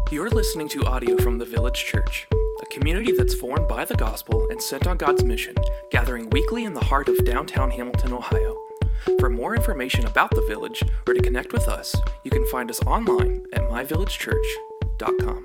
You're listening to audio from the Village Church, a community that's formed by the gospel and sent on God's mission, gathering weekly in the heart of downtown Hamilton, Ohio. For more information about the Village or to connect with us, you can find us online at myvillagechurch.com.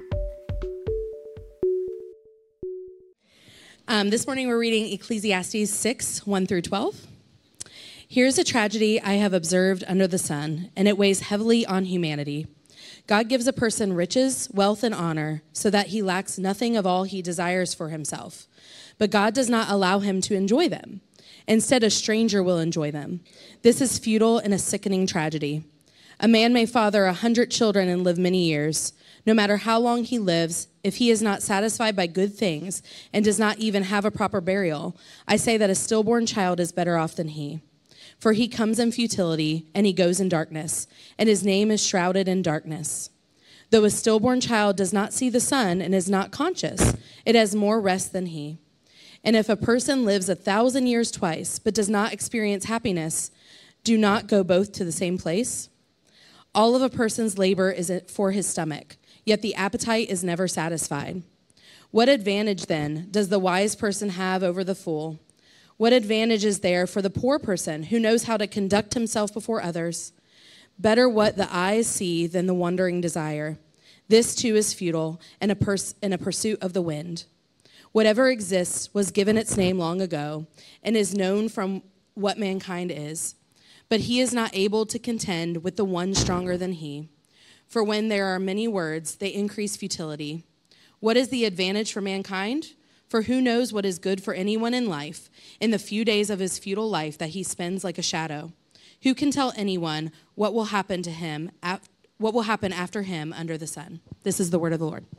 This morning we're reading Ecclesiastes 6, 1 through 12. Here's a tragedy I have observed under the sun, and it weighs heavily on humanity. God gives a person riches, wealth, and honor so that he lacks nothing of all he desires for himself. But God does not allow him to enjoy them. Instead, a stranger will enjoy them. This is futile and a sickening tragedy. A man may father 100 children and live many years. No matter how long he lives, if he is not satisfied by good things and does not even have a proper burial, I say that a stillborn child is better off than he. For he comes in futility, and he goes in darkness, and his name is shrouded in darkness. Though a stillborn child does not see the sun and is not conscious, it has more rest than he. And if a person lives 1,000 years twice, but does not experience happiness, do not go both to the same place? All of a person's labor is for his stomach, yet the appetite is never satisfied. What advantage, then, does the wise person have over the fool? What advantage is there for the poor person who knows how to conduct himself before others? Better what the eyes see than the wandering desire. This too is futile and a pursuit of the wind. Whatever exists was given its name long ago and is known from what mankind is. But he is not able to contend with the one stronger than he. For when there are many words, they increase futility. What is the advantage for mankind? For who knows what is good for anyone in life, in the few days of his futile life that he spends like a shadow? Who can tell anyone what will happen to him, what will happen after him under the sun? This is the word of the Lord.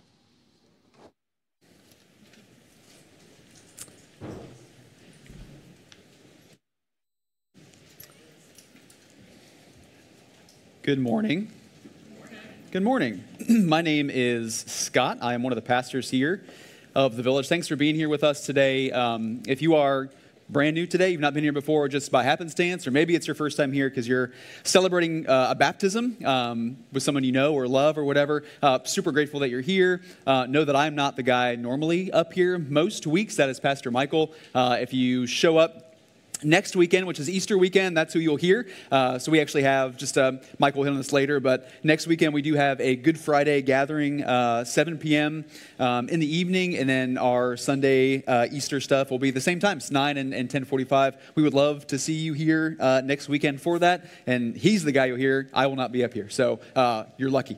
Good morning. Good morning. My name is Scott. I am one of the pastors here of the Village. Thanks for being here with us today. If you are brand new today, you've not been here before just by happenstance, or maybe it's your first time here because you're celebrating a baptism with someone you know or love or whatever, super grateful that you're here. Know that I'm not the guy normally up here most weeks. That is Pastor Michael. If you show up next weekend, which is Easter weekend, that's who you'll hear. So we actually have, just Michael will hit on this later, but next weekend we do have a Good Friday gathering, 7 p.m. In the evening, and then our Sunday Easter stuff will be the same times, 9 and 10:45. We would love to see you here next weekend for that, and he's the guy you'll hear. I will not be up here, so you're lucky.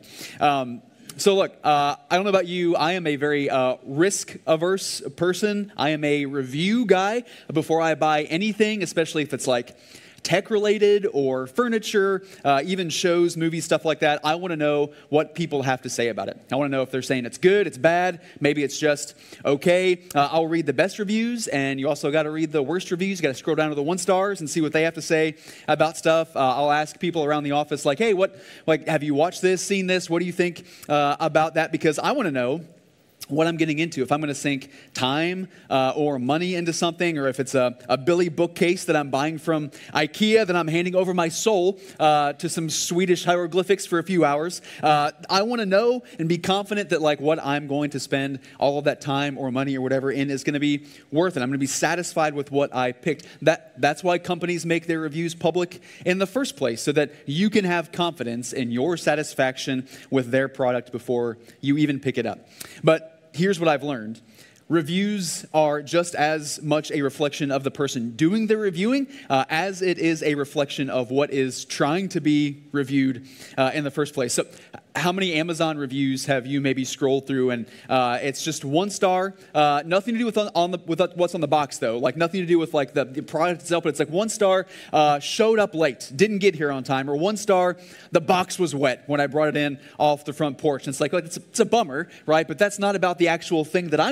So look, I don't know about you, I am a very risk-averse person. I am a review guy before I buy anything, especially if it's like tech-related or furniture, even shows, movies, stuff like that. I want to know what people have to say about it. I want to know if they're saying it's good, it's bad, maybe it's just okay. I'll read the best reviews, and you also got to read the worst reviews. You got to scroll down to the 1 stars and see what they have to say about stuff. I'll ask people around the office, like, hey, have you watched this, seen this? What do you think about that? Because I want to know what I'm getting into, if I'm going to sink time or money into something, or if it's a Billy bookcase that I'm buying from IKEA that I'm handing over my soul to some Swedish hieroglyphics for a few hours. I want to know and be confident that like what I'm going to spend all of that time or money or whatever in is going to be worth it. I'm going to be satisfied with what I picked. That's why companies make their reviews public in the first place, so that you can have confidence in your satisfaction with their product before you even pick it up. But here's what I've learned. Reviews are just as much a reflection of the person doing the reviewing as it is a reflection of what is trying to be reviewed in the first place. So how many Amazon reviews have you maybe scrolled through and it's just 1 star, nothing to do with what's on the box though, like nothing to do with like the product itself, but it's like 1 star, showed up late, didn't get here on time, or 1 star, the box was wet when I brought it in off the front porch. And it's like it's a bummer, right? But that's not about the actual thing that I'm trying to buy.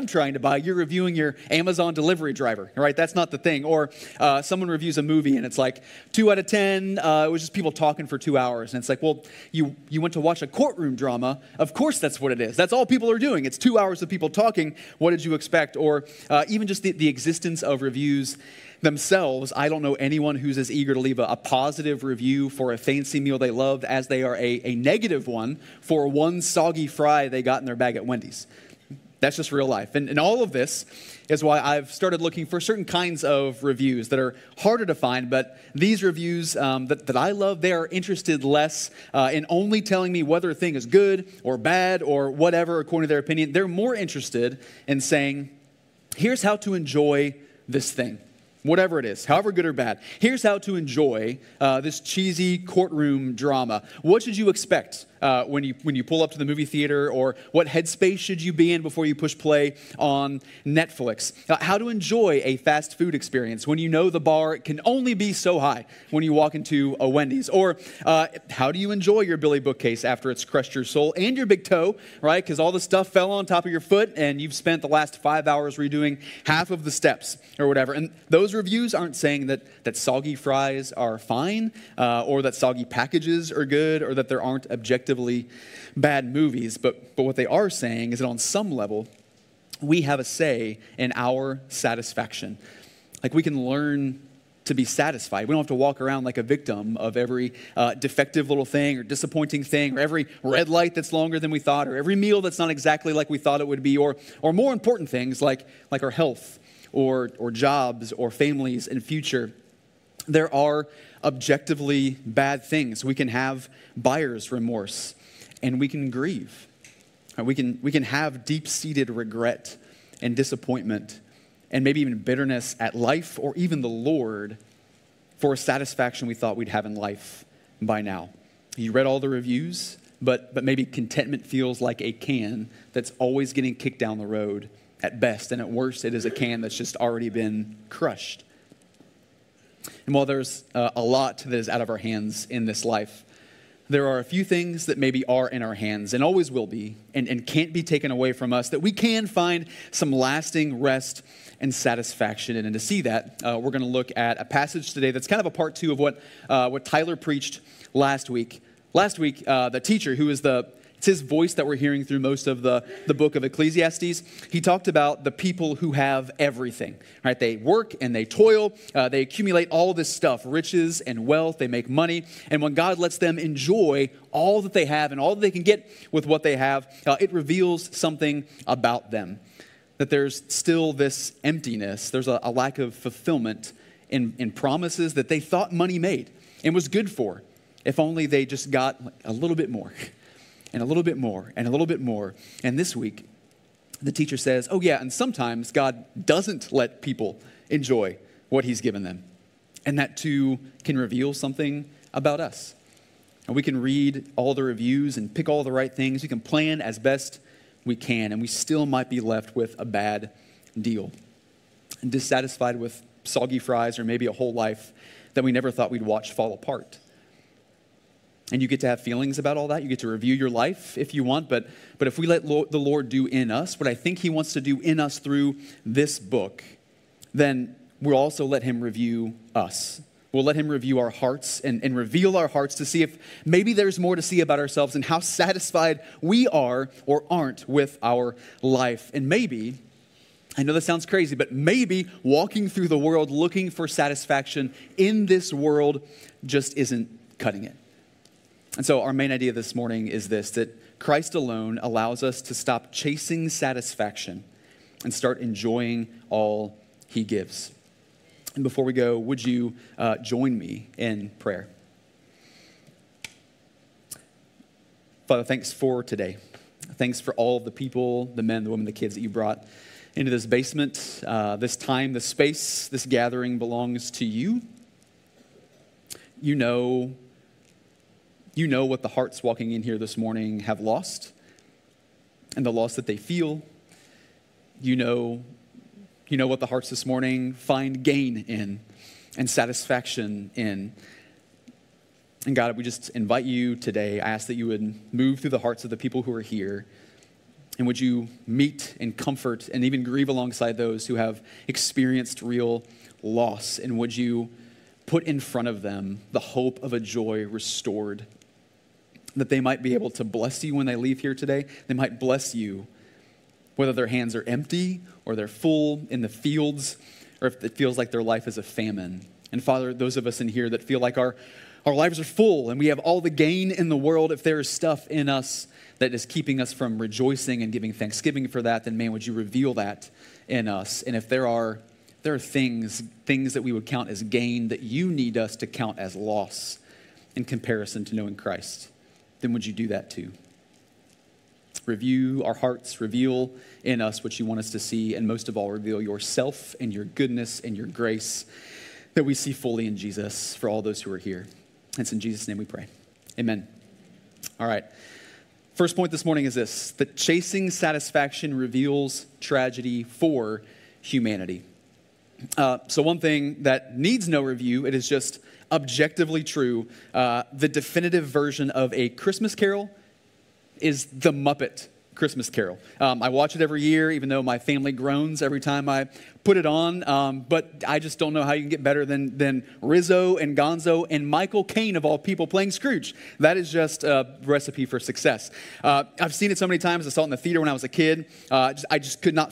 by you're reviewing your Amazon delivery driver, right? That's not the thing. Or someone reviews a movie and it's like 2 out of 10, it was just people talking for 2 hours. And it's like, well, you went to watch a courtroom drama. Of course that's what it is. That's all people are doing. It's 2 hours of people talking. What did you expect? Or even just the existence of reviews themselves. I don't know anyone who's as eager to leave a positive review for a fancy meal they loved as they are a negative one for one soggy fry they got in their bag at Wendy's. That's just real life. And all of this is why I've started looking for certain kinds of reviews that are harder to find, but these reviews that I love, they are interested less in only telling me whether a thing is good or bad or whatever according to their opinion. They're more interested in saying, here's how to enjoy this thing. Whatever it is, however good or bad. Here's how to enjoy this cheesy courtroom drama. What should you expect when you pull up to the movie theater, or what headspace should you be in before you push play on Netflix? How to enjoy a fast food experience when you know the bar can only be so high when you walk into a Wendy's. Or how do you enjoy your Billy bookcase after it's crushed your soul and your big toe, right? Because all the stuff fell on top of your foot and you've spent the last 5 hours redoing half of the steps or whatever. And those reviews aren't saying that soggy fries are fine, or that soggy packages are good, or that there aren't objectively bad movies. But what they are saying is that on some level, we have a say in our satisfaction. Like, we can learn to be satisfied. We don't have to walk around like a victim of every defective little thing or disappointing thing, or every red light that's longer than we thought, or every meal that's not exactly like we thought it would be, or more important things like our health, or jobs, or families and future. There are objectively bad things. We can have buyer's remorse, and we can grieve. We can have deep-seated regret and disappointment, and maybe even bitterness at life or even the Lord for a satisfaction we thought we'd have in life by now. You read all the reviews, but maybe contentment feels like a can that's always getting kicked down the road at best, and at worst, it is a can that's just already been crushed. And while there's a lot that is out of our hands in this life, there are a few things that maybe are in our hands and always will be, and can't be taken away from us, that we can find some lasting rest and satisfaction in. And to see that, we're going to look at a passage today that's kind of a part two of what Tyler preached last week. Last week, the teacher, who is it's his voice that we're hearing through most of the book of Ecclesiastes. He talked about the people who have everything, right? They work and they toil. They accumulate all this stuff, riches and wealth. They make money. And when God lets them enjoy all that they have and all that they can get with what they have, it reveals something about them. That there's still this emptiness. There's a lack of fulfillment in promises that they thought money made and was good for, if only they just got a little bit more. And a little bit more, and a little bit more. And this week, the teacher says, oh yeah, and sometimes God doesn't let people enjoy what he's given them. And that too can reveal something about us. And we can read all the reviews and pick all the right things. We can plan as best we can, and we still might be left with a bad deal. And dissatisfied with soggy fries, or maybe a whole life that we never thought we'd watch fall apart. And you get to have feelings about all that. You get to review your life if you want. But if we let the Lord do in us what I think he wants to do in us through this book, then we'll also let him review us. We'll let him review our hearts and reveal our hearts to see if maybe there's more to see about ourselves and how satisfied we are or aren't with our life. And maybe, I know this sounds crazy, but maybe walking through the world looking for satisfaction in this world just isn't cutting it. And so our main idea this morning is this, that Christ alone allows us to stop chasing satisfaction and start enjoying all he gives. And before we go, would you join me in prayer? Father, thanks for today. Thanks for all of the people, the men, the women, the kids that you brought into this basement, this time, this space, this gathering belongs to you. You know what the hearts walking in here this morning have lost and the loss that they feel. You know what the hearts this morning find gain in and satisfaction in. And God, we just invite you today. I ask that you would move through the hearts of the people who are here And would you meet and comfort and even grieve alongside those who have experienced real loss? And would you put in front of them the hope of a joy restored, that they might be able to bless you when they leave here today? They might bless you whether their hands are empty or they're full in the fields, or if it feels like their life is a famine. And Father, those of us in here that feel like our lives are full and we have all the gain in the world, if there is stuff in us that is keeping us from rejoicing and giving thanksgiving for that, then man, would you reveal that in us? And if there are things that we would count as gain that you need us to count as loss in comparison to knowing Christ, then would you do that too? Review our hearts, reveal in us what you want us to see, and most of all, reveal yourself and your goodness and your grace that we see fully in Jesus for all those who are here. It's in Jesus' name we pray. Amen. All right. First point this morning is this: that chasing satisfaction reveals tragedy for humanity. So one thing that needs no review, it is just objectively true. The definitive version of A Christmas Carol is The Muppet Christmas Carol. I watch it every year, even though my family groans every time I put it on. But I just don't know how you can get better than Rizzo and Gonzo and Michael Caine, of all people, playing Scrooge. That is just a recipe for success. I've seen it so many times. I saw it in the theater when I was a kid. I could not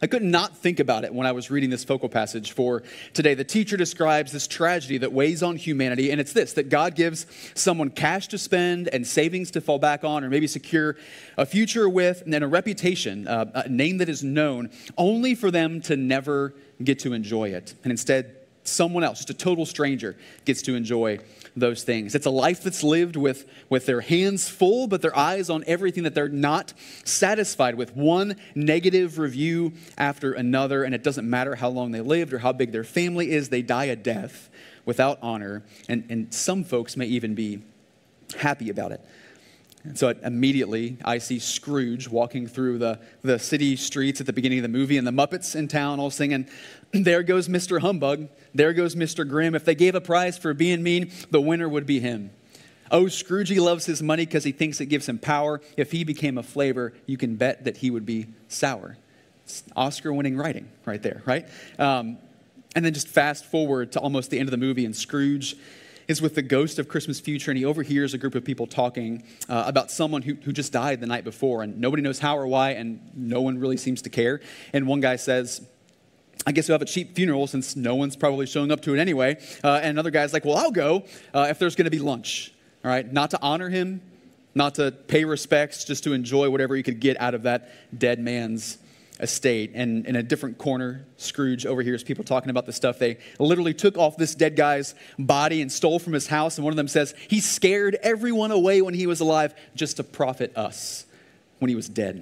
think about it when I was reading this focal passage for today. The teacher describes this tragedy that weighs on humanity, and it's this: that God gives someone cash to spend and savings to fall back on, or maybe secure a future with, and then a reputation, a name that is known, only for them to never get to enjoy it. And instead, someone else, just a total stranger, gets to enjoy those things. It's a life that's lived with their hands full, but their eyes on everything that they're not satisfied with. One negative review after another, and it doesn't matter how long they lived or how big their family is, they die a death without honor, and some folks may even be happy about it. And so immediately I see Scrooge walking through the city streets at the beginning of the movie, and the Muppets in town all singing, "There goes Mr. Humbug, there goes Mr. Grimm. If they gave a prize for being mean, the winner would be him. Oh, Scroogey loves his money because he thinks it gives him power. If he became a flavor, you can bet that he would be sour." It's Oscar-winning writing right there, right? And then just fast forward to almost the end of the movie, and Scrooge is with the ghost of Christmas future, and he overhears a group of people talking about someone who just died the night before, and nobody knows how or why, and no one really seems to care. And one guy says, "I guess we'll have a cheap funeral since no one's probably showing up to it anyway." And another guy's like, "Well, I'll go if there's going to be lunch." All right, not to honor him, not to pay respects, just to enjoy whatever you could get out of that dead man's estate. And in a different corner, Scrooge overhears people talking about the stuff they literally took off this dead guy's body and stole from his house. And one of them says, he scared everyone away when he was alive just to profit us when he was dead.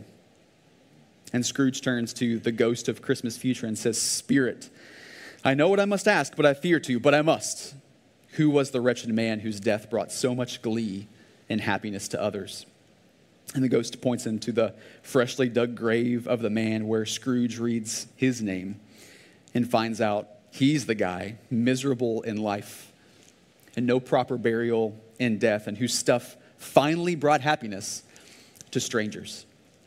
And Scrooge turns to the ghost of Christmas future and says, "Spirit, I know what I must ask, but I fear to, but I must. Who was the wretched man whose death brought so much glee and happiness to others?" And the ghost points into the freshly dug grave of the man where Scrooge reads his name and finds out he's the guy miserable in life and no proper burial in death, and whose stuff finally brought happiness to strangers.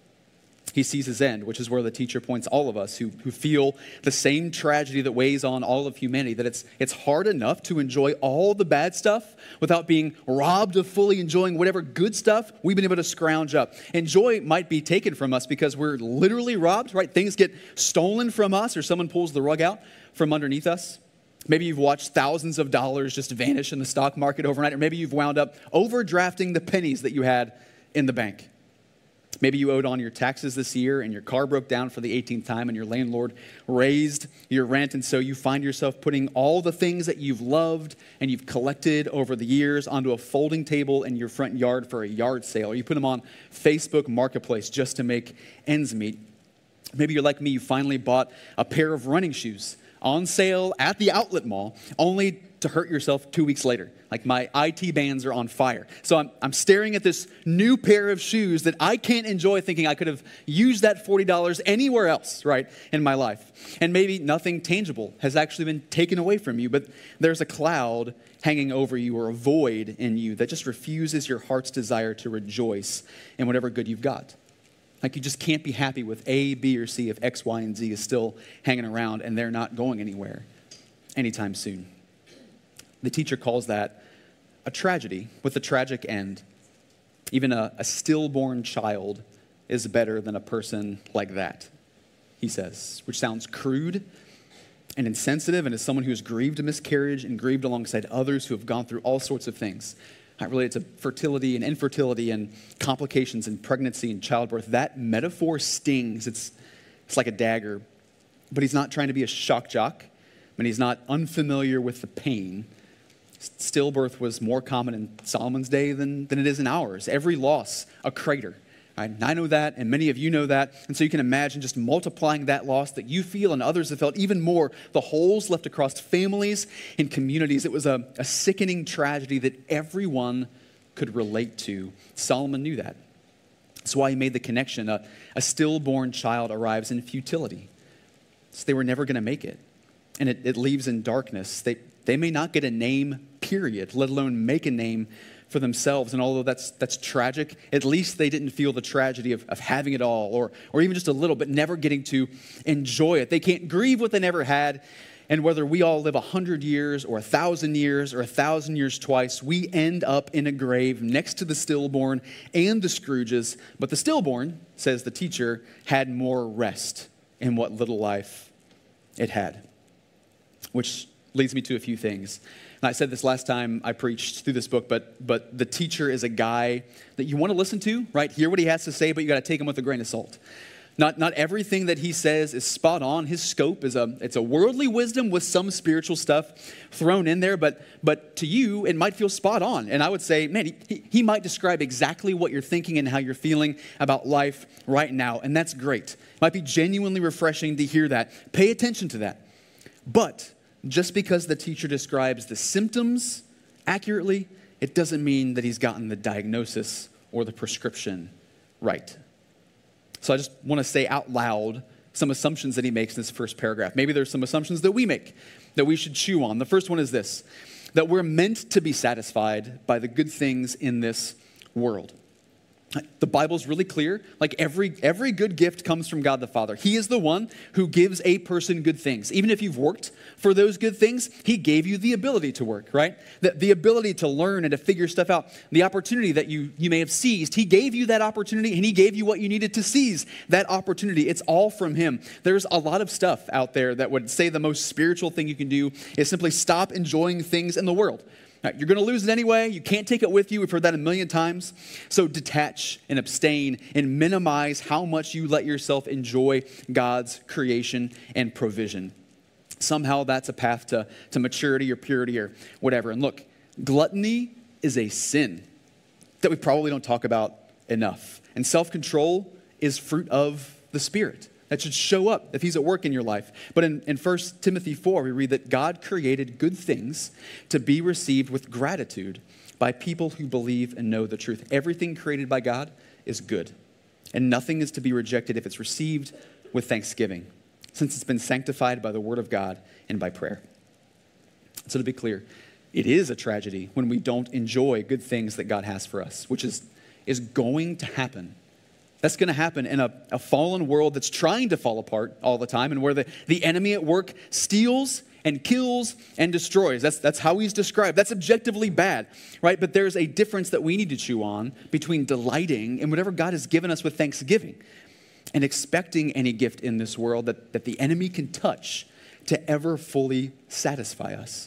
He sees his end, which is where the teacher points all of us who feel the same tragedy that weighs on all of humanity, that it's hard enough to enjoy all the bad stuff without being robbed of fully enjoying whatever good stuff we've been able to scrounge up. And joy might be taken from us because we're literally robbed, right? Things get stolen from us, or someone pulls the rug out from underneath us. Maybe you've watched thousands of dollars just vanish in the stock market overnight, or maybe you've wound up overdrafting the pennies that you had in the bank. Maybe you owed on your taxes this year and your car broke down for the 18th time and your landlord raised your rent, and so you find yourself putting all the things that you've loved and you've collected over the years onto a folding table in your front yard for a yard sale, or you put them on Facebook Marketplace just to make ends meet. Maybe you're like me, you finally bought a pair of running shoes on sale at the outlet mall, only to hurt yourself 2 weeks later. Like, my IT bands are on fire. So I'm staring at this new pair of shoes that I can't enjoy, thinking I could have used that $40 anywhere else, right, in my life. And maybe nothing tangible has actually been taken away from you, but there's a cloud hanging over you, or a void in you that just refuses your heart's desire to rejoice in whatever good you've got. Like you just can't be happy with A, B, or C if X, Y, and Z is still hanging around and they're not going anywhere anytime soon. The teacher calls that a tragedy with a tragic end. Even a stillborn child is better than a person like that, he says, which sounds crude and insensitive, and as someone who has grieved a miscarriage and grieved alongside others who have gone through all sorts of things related to fertility and infertility and complications in pregnancy and childbirth, that metaphor stings. It's like a dagger. But he's not trying to be a shock jock, and he's not unfamiliar with the pain. Stillbirth was more common in Solomon's day than it is in ours. Every loss, a crater. Right? And I know that, and many of you know that. And so you can imagine just multiplying that loss that you feel and others have felt, even more, the holes left across families and communities. It was a sickening tragedy that everyone could relate to. Solomon knew that. That's why he made the connection. A stillborn child arrives in futility. So they were never going to make it. And it leaves in darkness. They may not get a name, period, let alone make a name for themselves. And although that's tragic, at least they didn't feel the tragedy of having it all, or even just a little, but never getting to enjoy it. They can't grieve what they never had. And whether we all live 100 years or 1,000 years or 1,000 years twice, we end up in a grave next to the stillborn and the Scrooges. But the stillborn, says the teacher, had more rest in what little life it had. Which leads me to a few things. And I said this last time I preached through this book, but the teacher is a guy that you want to listen to, right? Hear what he has to say, but you got to take him with a grain of salt. Not everything that he says is spot on. His scope is it's a worldly wisdom with some spiritual stuff thrown in there, but to you, it might feel spot on. And I would say, man, he might describe exactly what you're thinking and how you're feeling about life right now, and that's great. It might be genuinely refreshing to hear that. Pay attention to that. But just because the teacher describes the symptoms accurately, it doesn't mean that he's gotten the diagnosis or the prescription right. So I just want to say out loud some assumptions that he makes in this first paragraph. Maybe there's some assumptions that we make that we should chew on. The first one is this, that we're meant to be satisfied by the good things in this world. The Bible's really clear. Like every good gift comes from God the Father. He is the one who gives a person good things. Even if you've worked for those good things, he gave you the ability to work, right? The ability to learn and to figure stuff out. The opportunity that you may have seized, he gave you that opportunity and he gave you what you needed to seize that opportunity. It's all from him. There's a lot of stuff out there that would say the most spiritual thing you can do is simply stop enjoying things in the world. Right, you're going to lose it anyway. You can't take it with you. We've heard that a million times. So detach and abstain and minimize how much you let yourself enjoy God's creation and provision. Somehow that's a path to maturity or purity or whatever. And look, gluttony is a sin that we probably don't talk about enough. And self-control is fruit of the Spirit. That should show up if he's at work in your life. But in 1 Timothy 4, we read that God created good things to be received with gratitude by people who believe and know the truth. Everything created by God is good. And nothing is to be rejected if it's received with thanksgiving, since it's been sanctified by the word of God and by prayer. So to be clear, it is a tragedy when we don't enjoy good things that God has for us, which is going to happen. That's going to happen in a fallen world that's trying to fall apart all the time and where the enemy at work steals and kills and destroys. That's how he's described. That's objectively bad, right? But there's a difference that we need to chew on between delighting in whatever God has given us with thanksgiving and expecting any gift in this world that the enemy can touch to ever fully satisfy us.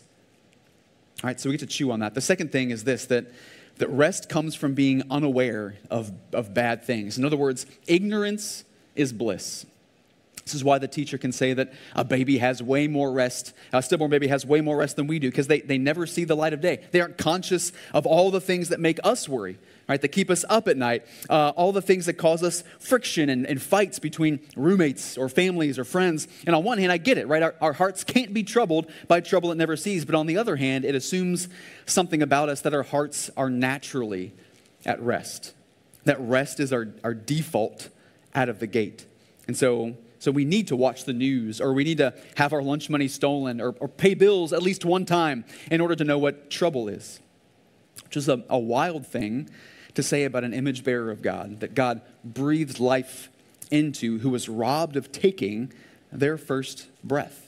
All right, so we get to chew on that. The second thing is this, that rest comes from being unaware of bad things. In other words, ignorance is bliss. This is why the teacher can say that a baby has way more rest, a stillborn baby has way more rest than we do, because they never see the light of day. They aren't conscious of all the things that make us worry, right? That keep us up at night, all the things that cause us friction and fights between roommates or families or friends. And on one hand, I get it, right? Our hearts can't be troubled by trouble it never sees. But on the other hand, it assumes something about us that our hearts are naturally at rest. That rest is our default out of the gate. And so we need to watch the news, or we need to have our lunch money stolen, or pay bills at least one time in order to know what trouble is. Which is a wild thing to say about an image bearer of God that God breathed life into who was robbed of taking their first breath?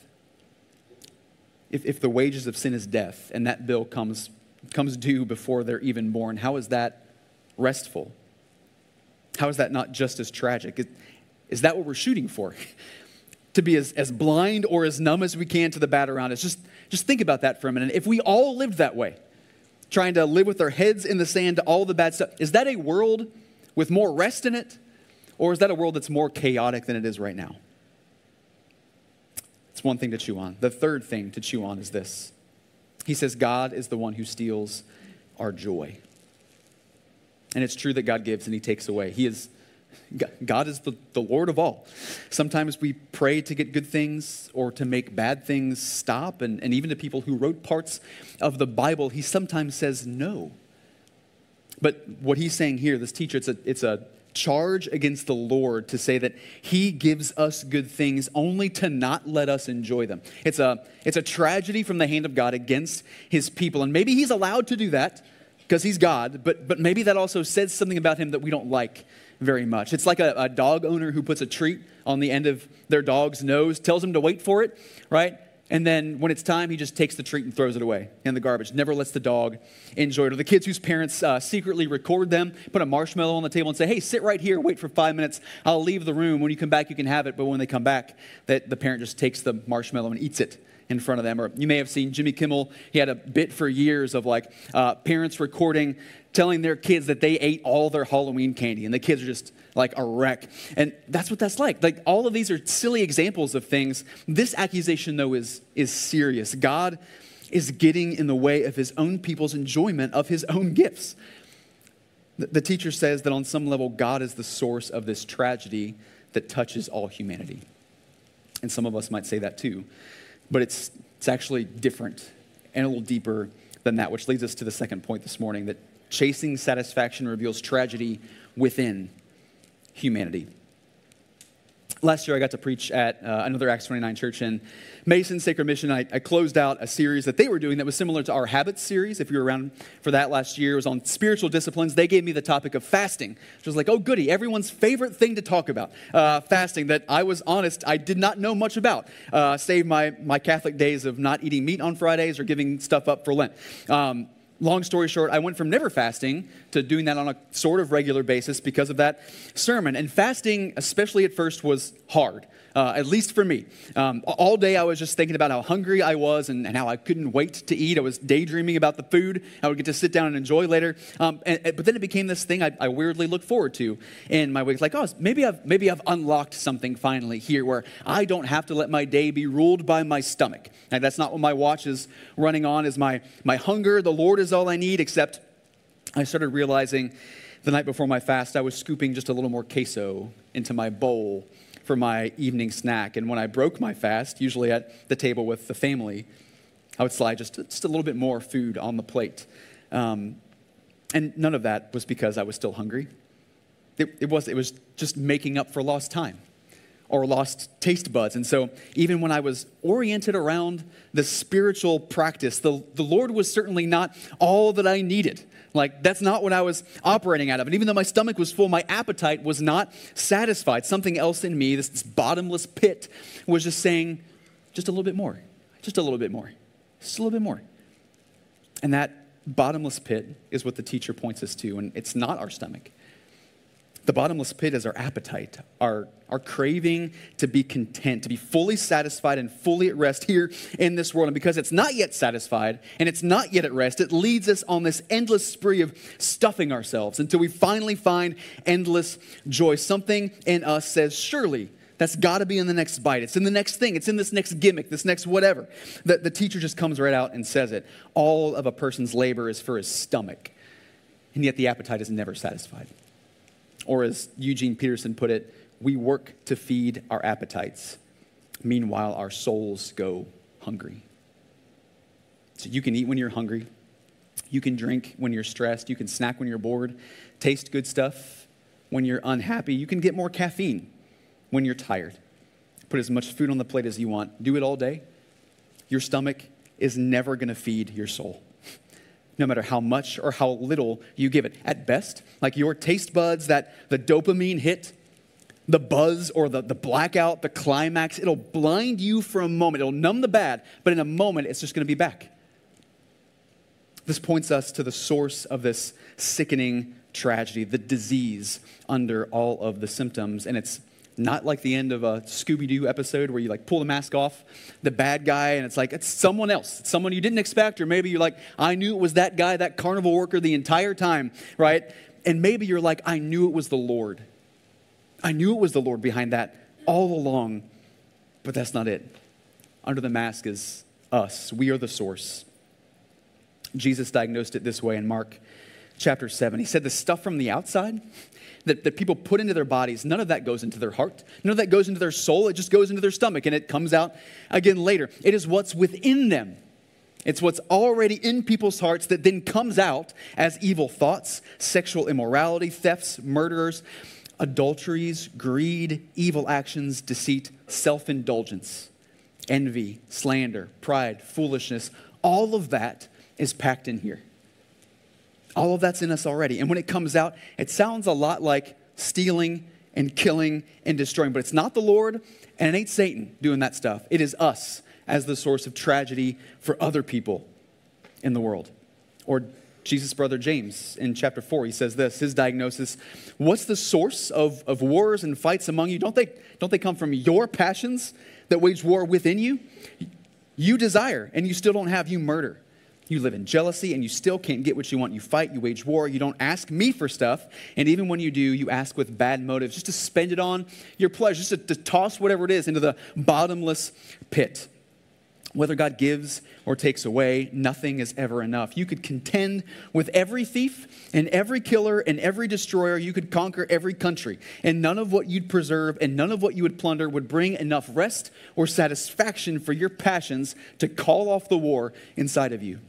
If the wages of sin is death and that bill comes due before they're even born, how is that restful? How is that not just as tragic? Is that what we're shooting for? To be as blind or as numb as we can to the bad around us? Just think about that for a minute. If we all lived that way, trying to live with our heads in the sand to all the bad stuff, is that a world with more rest in it? Or is that a world that's more chaotic than it is right now? It's one thing to chew on. The third thing to chew on is this. He says God is the one who steals our joy. And it's true that God gives and he takes away. God is the Lord of all. Sometimes we pray to get good things or to make bad things stop. And even to people who wrote parts of the Bible, he sometimes says no. But what he's saying here, this teacher, it's a charge against the Lord to say that he gives us good things only to not let us enjoy them. It's a tragedy from the hand of God against his people. And maybe he's allowed to do that because he's God, but maybe that also says something about him that we don't like very much. It's like a dog owner who puts a treat on the end of their dog's nose, tells him to wait for it, right? And then when it's time, he just takes the treat and throws it away in the garbage. Never lets the dog enjoy it. Or the kids whose parents secretly record them, put a marshmallow on the table and say, hey, sit right here, wait for 5 minutes. I'll leave the room. When you come back, you can have it. But when they come back, the parent just takes the marshmallow and eats it in front of them. Or you may have seen Jimmy Kimmel. He had a bit for years of parents recording, telling their kids that they ate all their Halloween candy. And the kids are just like a wreck. And that's what that's like. Like all of these are silly examples of things. This accusation, though, is serious. God is getting in the way of his own people's enjoyment of his own gifts. The teacher says that on some level, God is the source of this tragedy that touches all humanity. And some of us might say that too. But it's actually different and a little deeper than that, which leads us to the second point this morning, that chasing satisfaction reveals tragedy within humanity. Last year, I got to preach at another Acts 29 church in Mason, Sacred Mission. I closed out a series that they were doing that was similar to our Habits series. If you were around for that last year, it was on spiritual disciplines. They gave me the topic of fasting, which was like, oh, goody, everyone's favorite thing to talk about. Fasting that I was honest, I did not know much about, save my Catholic days of not eating meat on Fridays or giving stuff up for Lent. Long story short, I went from never fasting to doing that on a sort of regular basis because of that sermon. And fasting, especially at first, was hard, at least for me. All day I was just thinking about how hungry I was and how I couldn't wait to eat. I was daydreaming about the food I would get to sit down and enjoy later. But then it became this thing I weirdly looked forward to in my weeks. Like, oh, maybe I've unlocked something finally here where I don't have to let my day be ruled by my stomach. And that's not what my watch is running on, is my hunger. The Lord is all I need, except I started realizing the night before my fast, I was scooping just a little more queso into my bowl for my evening snack. And when I broke my fast, usually at the table with the family, I would slide just a little bit more food on the plate. And none of that was because I was still hungry. It was just making up for lost time or lost taste buds. And so even when I was oriented around the spiritual practice, the Lord was certainly not all that I needed. Like, that's not what I was operating out of. And even though my stomach was full, my appetite was not satisfied. Something else in me, this bottomless pit, was just saying, just a little bit more, just a little bit more, just a little bit more. And that bottomless pit is what the teacher points us to, and it's not our stomach. The bottomless pit is our appetite, our craving to be content, to be fully satisfied and fully at rest here in this world. And because it's not yet satisfied and it's not yet at rest, it leads us on this endless spree of stuffing ourselves until we finally find endless joy. Something in us says, surely that's got to be in the next bite. It's in the next thing. It's in this next gimmick, this next whatever. The teacher just comes right out and says it. All of a person's labor is for his stomach, and yet the appetite is never satisfied. Or as Eugene Peterson put it, we work to feed our appetites. Meanwhile, our souls go hungry. So you can eat when you're hungry. You can drink when you're stressed. You can snack when you're bored. Taste good stuff when you're unhappy. You can get more caffeine when you're tired. Put as much food on the plate as you want. Do it all day. Your stomach is never going to feed your soul. no matter how much or how little you give it. At best, like your taste buds, that the dopamine hit, the buzz or the blackout, the climax, it'll blind you for a moment. It'll numb the bad, but in a moment, it's just going to be back. This points us to the source of this sickening tragedy, the disease under all of the symptoms. And it's not like the end of a Scooby-Doo episode where you like pull the mask off the bad guy and it's like, it's someone else. It's someone you didn't expect, or maybe you're like, I knew it was that guy, that carnival worker the entire time, right? And maybe you're like, I knew it was the Lord. I knew it was the Lord behind that all along, but that's not it. Under the mask is us. We are the source. Jesus diagnosed it this way in Mark chapter 7. He said the stuff from the outside that people put into their bodies, none of that goes into their heart. None of that goes into their soul. It just goes into their stomach and it comes out again later. It is what's within them. It's what's already in people's hearts that then comes out as evil thoughts, sexual immorality, thefts, murders, adulteries, greed, evil actions, deceit, self-indulgence, envy, slander, pride, foolishness. All of that is packed in here. All of that's in us already. And when it comes out, it sounds a lot like stealing and killing and destroying. But it's not the Lord, and it ain't Satan doing that stuff. It is us as the source of tragedy for other people in the world. Or Jesus' brother James in chapter 4, he says this, his diagnosis: what's the source of wars and fights among you? Don't they come from your passions that wage war within you? You desire, and you still don't have. You murder. You live in jealousy, and you still can't get what you want. You fight, you wage war, you don't ask me for stuff, and even when you do, you ask with bad motives, just to spend it on your pleasure, just to toss whatever it is into the bottomless pit. Whether God gives or takes away, nothing is ever enough. You could contend with every thief and every killer and every destroyer. You could conquer every country, and none of what you'd preserve and none of what you would plunder would bring enough rest or satisfaction for your passions to call off the war inside of you.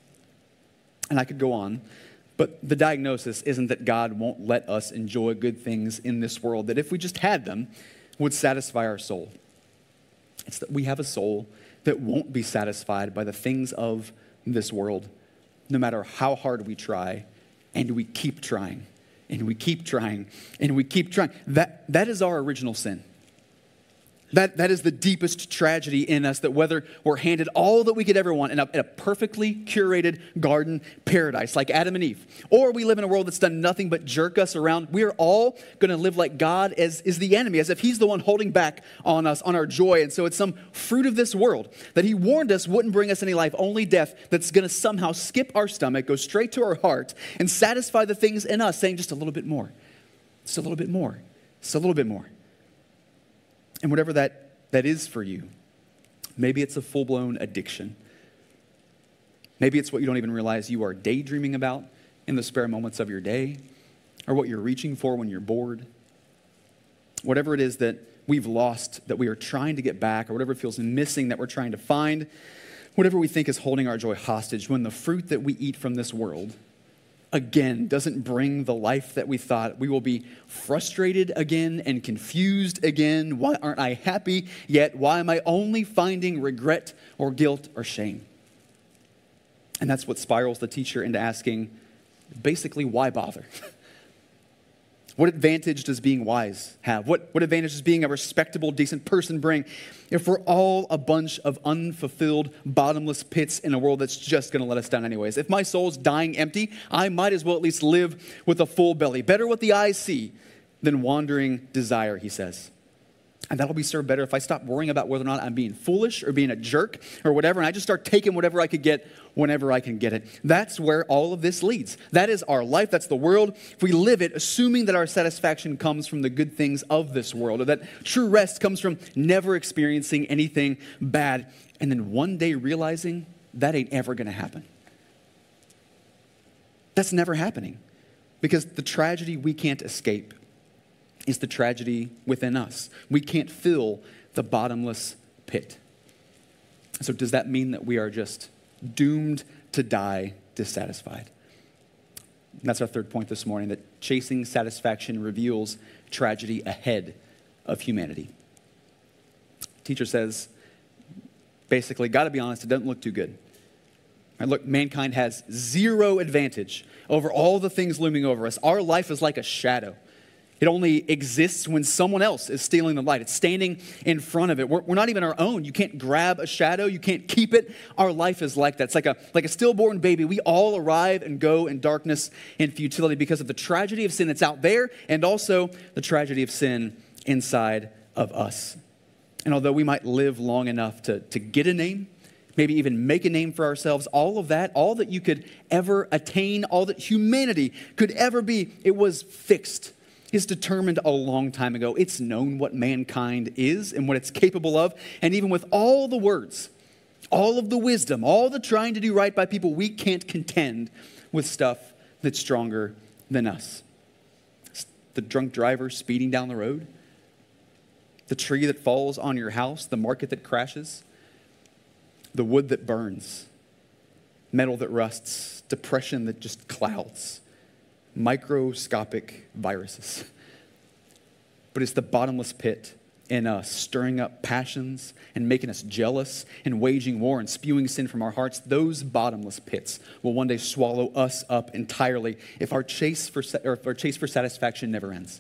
And I could go on, but the diagnosis isn't that God won't let us enjoy good things in this world that if we just had them would satisfy our soul. It's that we have a soul that won't be satisfied by the things of this world, no matter how hard we try, and we keep trying, and we keep trying, and we keep trying. That is our original sin. That is the deepest tragedy in us, that whether we're handed all that we could ever want in a perfectly curated garden paradise like Adam and Eve, or we live in a world that's done nothing but jerk us around, we are all going to live like God is the enemy, as if he's the one holding back on us, on our joy. And so it's some fruit of this world that he warned us wouldn't bring us any life, only death, that's going to somehow skip our stomach, go straight to our heart, and satisfy the things in us, saying just a little bit more, just a little bit more, just a little bit more. And whatever that is for you, maybe it's a full-blown addiction. Maybe it's what you don't even realize you are daydreaming about in the spare moments of your day, or what you're reaching for when you're bored. Whatever it is that we've lost, that we are trying to get back, or whatever feels missing that we're trying to find, whatever we think is holding our joy hostage, when the fruit that we eat from this world again doesn't bring the life that we thought, we will be frustrated again and confused again. Why aren't I happy yet? Why am I only finding regret or guilt or shame? And that's what spirals the teacher into asking, basically, why bother? What advantage does being wise have? What advantage does being a respectable, decent person bring if we're all a bunch of unfulfilled, bottomless pits in a world that's just going to let us down anyways? If my soul's dying empty, I might as well at least live with a full belly. Better what the eyes see than wandering desire, he says. And that'll be served better if I stop worrying about whether or not I'm being foolish or being a jerk or whatever, and I just start taking whatever I could get whenever I can get it. That's where all of this leads. That is our life. That's the world. If we live it, assuming that our satisfaction comes from the good things of this world, or that true rest comes from never experiencing anything bad, and then one day realizing that ain't ever going to happen. That's never happening, because the tragedy we can't escape is the tragedy within us. We can't fill the bottomless pit. So does that mean that we are just doomed to die dissatisfied? And that's our third point this morning, that chasing satisfaction reveals tragedy ahead of humanity. Teacher says, basically, got to be honest, it doesn't look too good. Right, look, mankind has zero advantage over all the things looming over us. Our life is like a shadow. It only exists when someone else is stealing the light. It's standing in front of it. We're not even our own. You can't grab a shadow. You can't keep it. Our life is like that. It's like a stillborn baby. We all arrive and go in darkness and futility because of the tragedy of sin that's out there and also the tragedy of sin inside of us. And although we might live long enough to get a name, maybe even make a name for ourselves, all of that, all that you could ever attain, all that humanity could ever be, it was fixed. Is determined a long time ago. It's known what mankind is and what it's capable of. And even with all the words, all of the wisdom, all the trying to do right by people, we can't contend with stuff that's stronger than us. The drunk driver speeding down the road, the tree that falls on your house, the market that crashes, the wood that burns, metal that rusts, depression that just clouds. Microscopic viruses. But it's the bottomless pit in us, stirring up passions and making us jealous and waging war and spewing sin from our hearts. Those bottomless pits will one day swallow us up entirely if our chase for satisfaction never ends.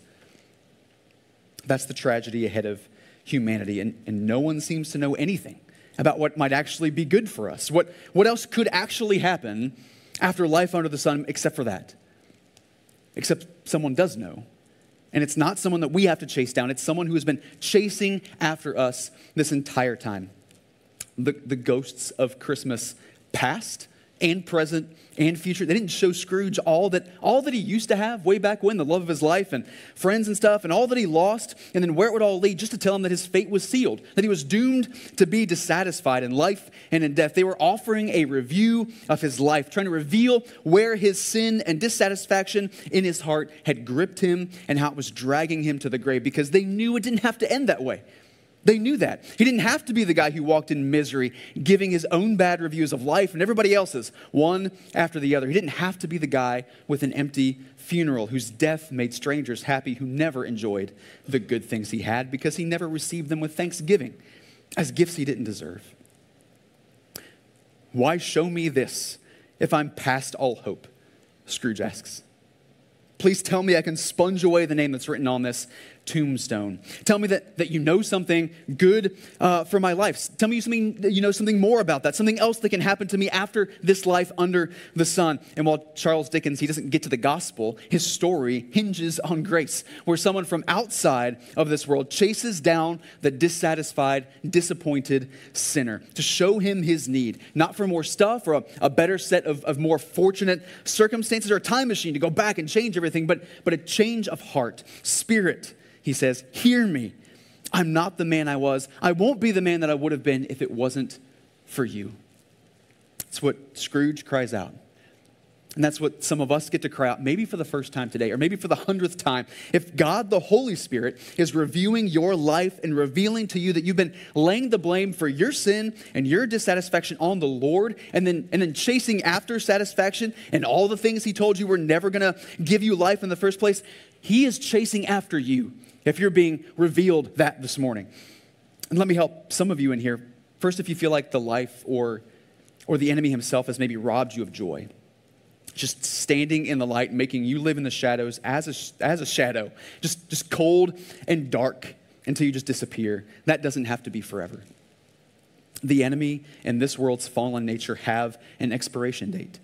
That's the tragedy ahead of humanity, and no one seems to know anything about what might actually be good for us. What else could actually happen after life under the sun except for that? Except someone does know. And it's not someone that we have to chase down. It's someone who has been chasing after us this entire time. The ghosts of Christmas past and present and future, they didn't show Scrooge all that he used to have way back when, the love of his life and friends and stuff, and all that he lost, and then where it would all lead, just to tell him that his fate was sealed, that he was doomed to be dissatisfied in life and in death. They were offering a review of his life, trying to reveal where his sin and dissatisfaction in his heart had gripped him and how it was dragging him to the grave, because they knew it didn't have to end that way. They knew that. He didn't have to be the guy who walked in misery, giving his own bad reviews of life and everybody else's, one after the other. He didn't have to be the guy with an empty funeral whose death made strangers happy, who never enjoyed the good things he had because he never received them with thanksgiving as gifts he didn't deserve. Why show me this if I'm past all hope? Scrooge asks. Please tell me I can sponge away the name that's written on this tombstone. Tell me that you know something good for my life. Tell me you know something more about that, something else that can happen to me after this life under the sun. And while Charles Dickens, he doesn't get to the gospel, his story hinges on grace, where someone from outside of this world chases down the dissatisfied, disappointed sinner to show him his need, not for more stuff or a better set of more fortunate circumstances or a time machine to go back and change everything, but a change of heart, spirit. He says, hear me. I'm not the man I was. I won't be the man that I would have been if it wasn't for you. It's what Scrooge cries out. And that's what some of us get to cry out, maybe for the first time today, or maybe for the 100th time. If God, the Holy Spirit, is reviewing your life and revealing to you that you've been laying the blame for your sin and your dissatisfaction on the Lord, and then chasing after satisfaction and all the things he told you were never going to give you life in the first place, he is chasing after you. If you're being revealed that this morning. And let me help some of you in here. First, if you feel like the life or the enemy himself has maybe robbed you of joy, just standing in the light, making you live in the shadows as a shadow, just cold and dark until you just disappear. That doesn't have to be forever. The enemy and this world's fallen nature have an expiration date.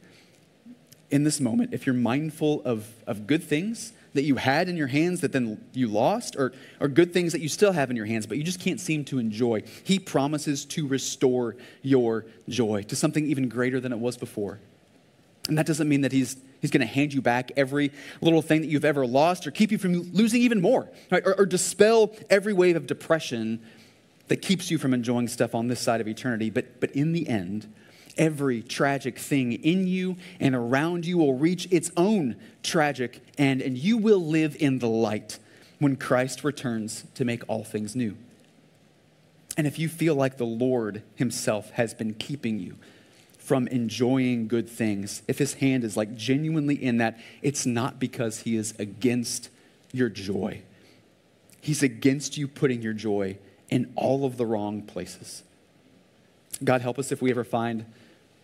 In this moment, if you're mindful of good things that you had in your hands that then you lost, or good things that you still have in your hands but you just can't seem to enjoy, he promises to restore your joy to something even greater than it was before. And that doesn't mean that he's going to hand you back every little thing that you've ever lost or keep you from losing even more, right? Or dispel every wave of depression that keeps you from enjoying stuff on this side of eternity. But in the end, every tragic thing in you and around you will reach its own tragic end, and you will live in the light when Christ returns to make all things new. And if you feel like the Lord himself has been keeping you from enjoying good things, if his hand is like genuinely in that, it's not because he is against your joy. He's against you putting your joy in all of the wrong places. God help us if we ever find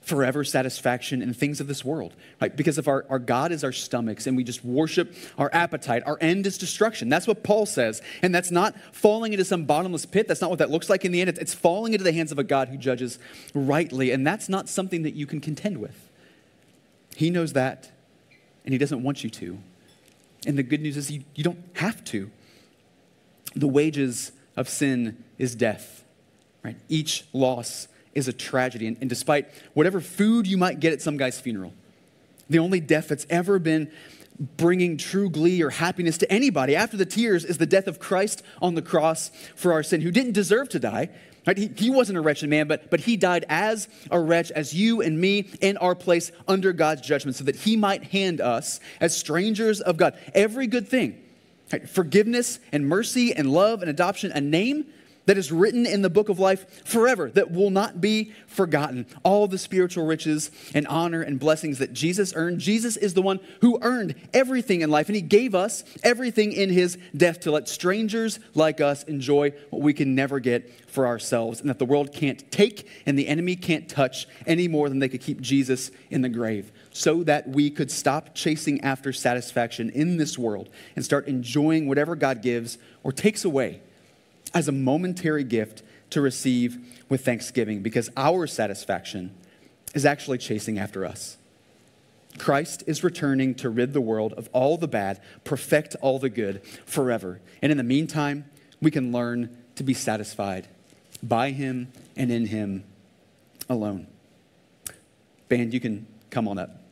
forever satisfaction in things of this world, right? Because if our God is our stomachs and we just worship our appetite, our end is destruction. That's what Paul says. And that's not falling into some bottomless pit. That's not what that looks like in the end. It's falling into the hands of a God who judges rightly. And that's not something that you can contend with. He knows that, and he doesn't want you to. And the good news is you don't have to. The wages of sin is death, right? Each loss is a tragedy. And despite whatever food you might get at some guy's funeral, the only death that's ever been bringing true glee or happiness to anybody after the tears is the death of Christ on the cross for our sin, who didn't deserve to die. Right? He wasn't a wretched man, but he died as a wretch, as you and me, in our place under God's judgment, so that he might hand us, as strangers of God, every good thing, right? Forgiveness and mercy and love and adoption, a name that is written in the book of life forever, that will not be forgotten. All the spiritual riches and honor and blessings that Jesus earned. Jesus is the one who earned everything in life, and he gave us everything in his death to let strangers like us enjoy what we can never get for ourselves, and that the world can't take and the enemy can't touch any more than they could keep Jesus in the grave, so that we could stop chasing after satisfaction in this world and start enjoying whatever God gives or takes away as a momentary gift to receive with thanksgiving, because our satisfaction is actually chasing after us. Christ is returning to rid the world of all the bad, perfect all the good forever. And in the meantime, we can learn to be satisfied by him and in him alone. Band, you can come on up.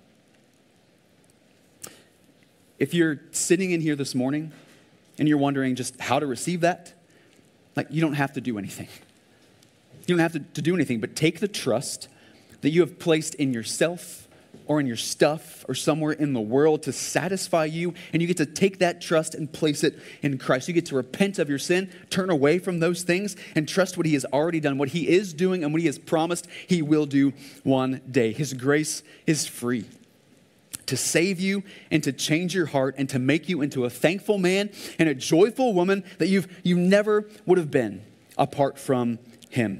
If you're sitting in here this morning and you're wondering just how to receive that, like, you don't have to do anything. You don't have to do anything, but take the trust that you have placed in yourself or in your stuff or somewhere in the world to satisfy you, and you get to take that trust and place it in Christ. You get to repent of your sin, turn away from those things, and trust what he has already done, what he is doing, and what he has promised he will do one day. His grace is free to save you and to change your heart and to make you into a thankful man and a joyful woman that you never would have been apart from him.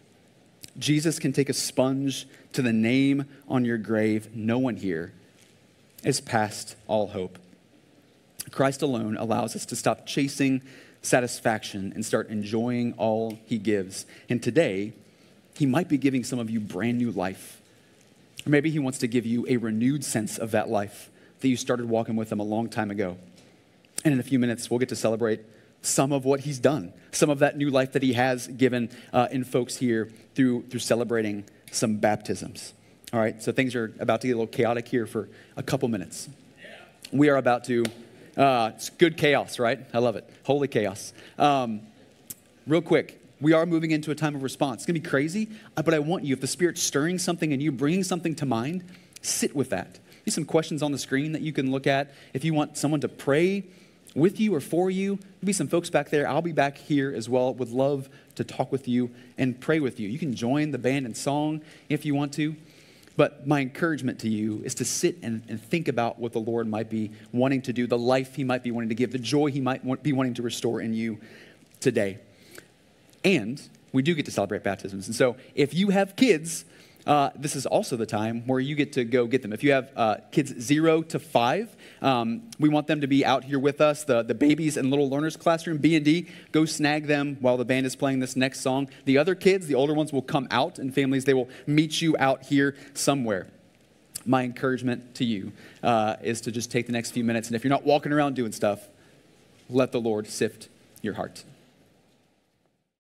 Jesus can take a sponge to the name on your grave. No one here is past all hope. Christ alone allows us to stop chasing satisfaction and start enjoying all he gives. And today, he might be giving some of you brand new life. Or maybe he wants to give you a renewed sense of that life that you started walking with him a long time ago. And in a few minutes, we'll get to celebrate some of what he's done, some of that new life that he has given in folks here through celebrating some baptisms. All right, so things are about to get a little chaotic here for a couple minutes. We are about to, it's good chaos, right? I love it. Holy chaos. Real quick. We are moving into a time of response. It's going to be crazy, but I want you, if the Spirit's stirring something and you bringing something to mind, sit with that. There's some questions on the screen that you can look at. If you want someone to pray with you or for you, there'll be some folks back there. I'll be back here as well. Would love to talk with you and pray with you. You can join the band and song if you want to. But my encouragement to you is to sit and think about what the Lord might be wanting to do, the life he might be wanting to give, the joy he might be wanting to restore in you today. And we do get to celebrate baptisms. And so if you have kids, this is also the time where you get to go get them. If you have kids 0 to 5, we want them to be out here with us. The babies and little learners classroom, B&D, go snag them while the band is playing this next song. The other kids, the older ones, will come out, and families, they will meet you out here somewhere. My encouragement to you is to just take the next few minutes, and if you're not walking around doing stuff, let the Lord sift your heart.